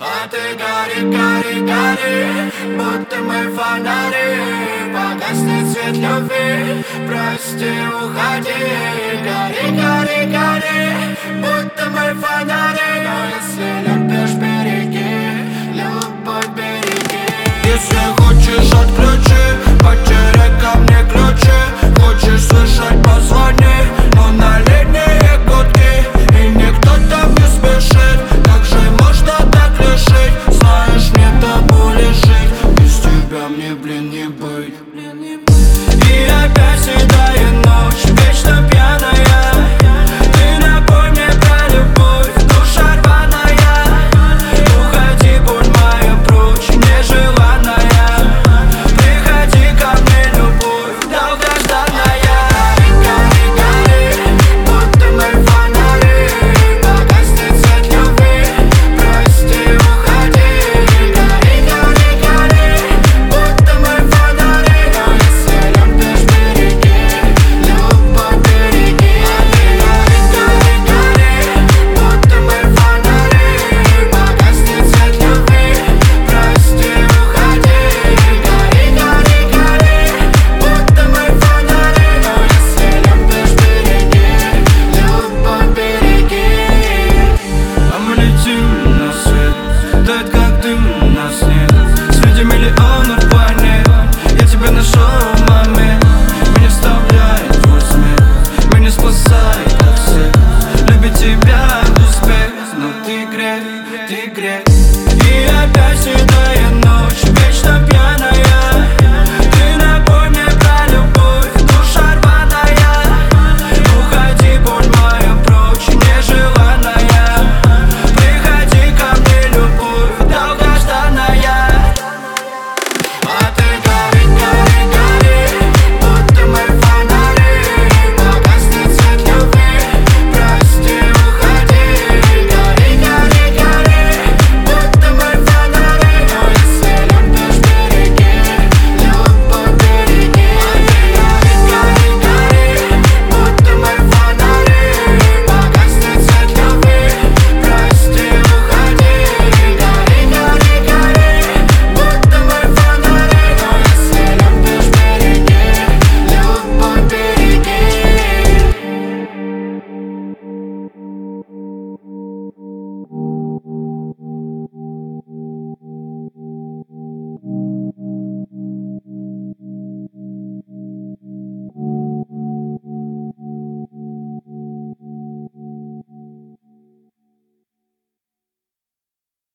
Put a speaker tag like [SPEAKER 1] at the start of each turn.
[SPEAKER 1] А ты гори, гори, гори, будто мы фонари. Погаснет свет любви, прости, уходи. Гори, гори, гори, будто мы фонари. Но если любишь, береги, любовь береги. Если хочешь, отключи, потеряй ко мне ключи. Хочешь слышать, позвони, но на линии гудки, и никто там не спешит. Как же можно так лишить? Знаешь, мне тобой лежит, без тебя мне, блин, не быть. И опять седая ночь, вечно пьяная. Ты напомни про любовь, душа рваная. Уходи, будь моя прочь, нежеланная. Приходи ко мне, любовь долгожданная. Гори, гори, будто мы фонари. Погаснет свет любви, прости, уходи. Гори, гори, гори, будто мы фонари. Но если любишь, береги, любовь береги. Гори, гори, будто мы фонари. Погаснет свет любви, прости, уходи. Гори, гори, гори, будто мы фонари. Но если любишь, береги, любовь береги. А мы летим на свет, тает как дым на сне. Среди миллионов планет я тебя нашел в момент. Меня вставляет твой смех, меня спасает от всех. Любить тебя успех, но ты грех, ты грех. И опять сюда